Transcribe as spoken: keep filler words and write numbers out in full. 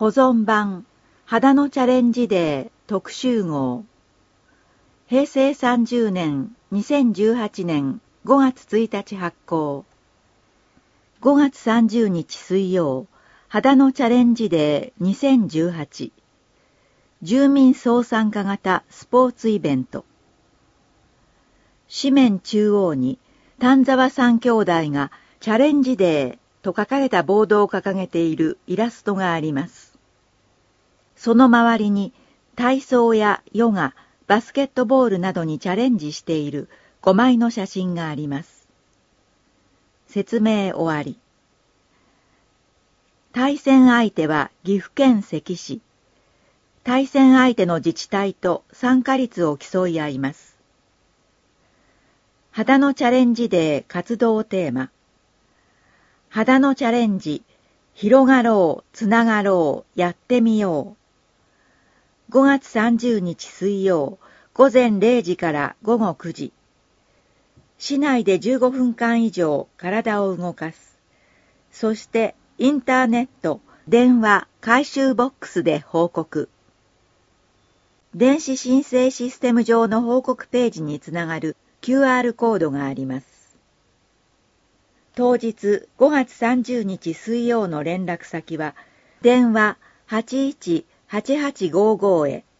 保存版秦野チャレンジデー特集号へいせいさんじゅうねんにせんじゅうはちねんごがつついたち発行。ごがつさんじゅうにち水曜、秦野チャレンジデーにせんじゅうはち。住民総参加型スポーツイベント。紙面中央に丹沢三兄弟がチャレンジデーと書かれたボードを掲げているイラストがあります。その周りに体操やヨガ、バスケットボールなどにチャレンジしているごまいの写真があります。説明終わり。対戦相手は岐阜県関市。対戦相手の自治体と参加率を競い合います。秦野チャレンジデー活動テーマ。秦野チャレンジ、広がろう、つながろう、やってみよう。ごがつさんじゅうにち水曜、ごぜんれいじからごごくじ。市内でじゅうごふんかん以上体を動かす。そしてインターネット、電話、回収ボックスで報告。電子申請システム上の報告ページにつながる キューアール コードがあります。当日ごがつさんじゅうにち水曜の連絡先は、電話はちいちはちはちごーごーへ、